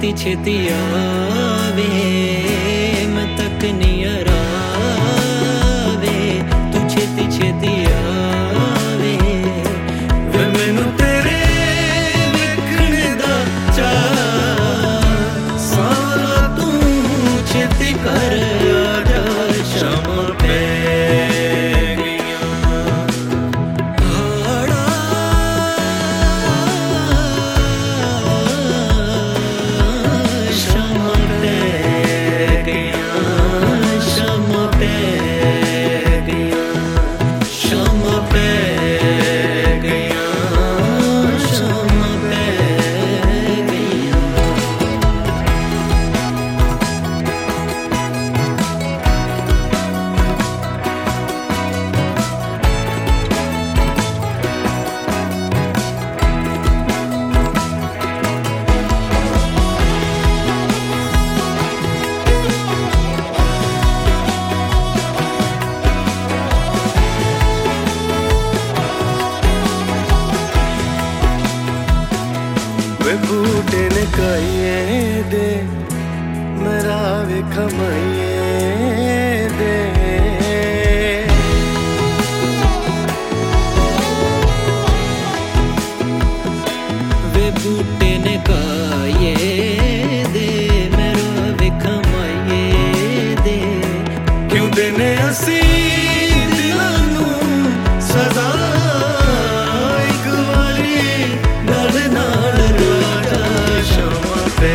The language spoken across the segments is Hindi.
छेती छेती आवे मैं तक नियर आवे तू छेती छेती आवे वे मैनू तेरे देखने दा चाह सारा तू छेती कर आजा शामां पै वे बूटे ने कहिए दे मेरा वे खमाइए दे वे बूटे ने कहिए दे मेरा वे खमाइए दे क्यों देने असी दिलां नू सजा एक वारी नाल नाल शामां पै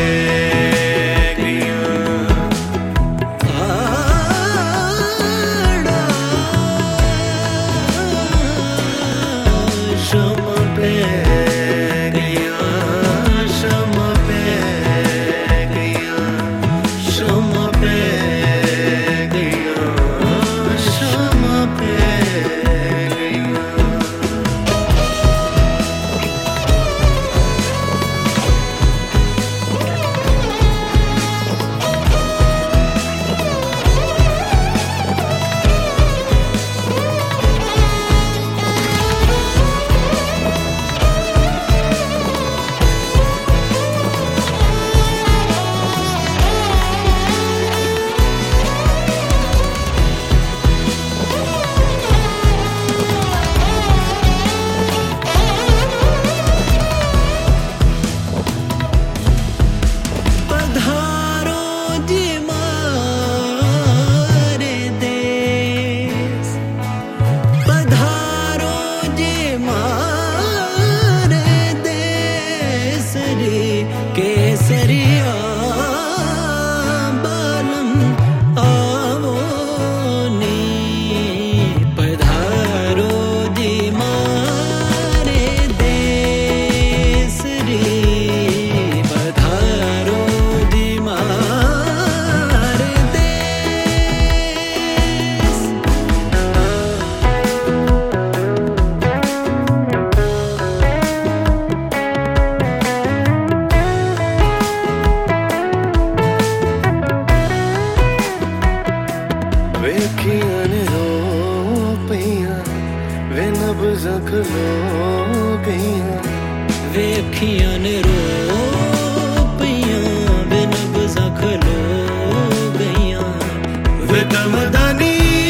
केसरिया बालम आवो नी पधारो जी मारे देस रे पधारो जी मारे देस वेखियां ने रो पईयां वे नब्ज़ां खलो गईयां वेखियां ने रो पईयां वे नब्ज़ां खलो गईयां वे दमदानी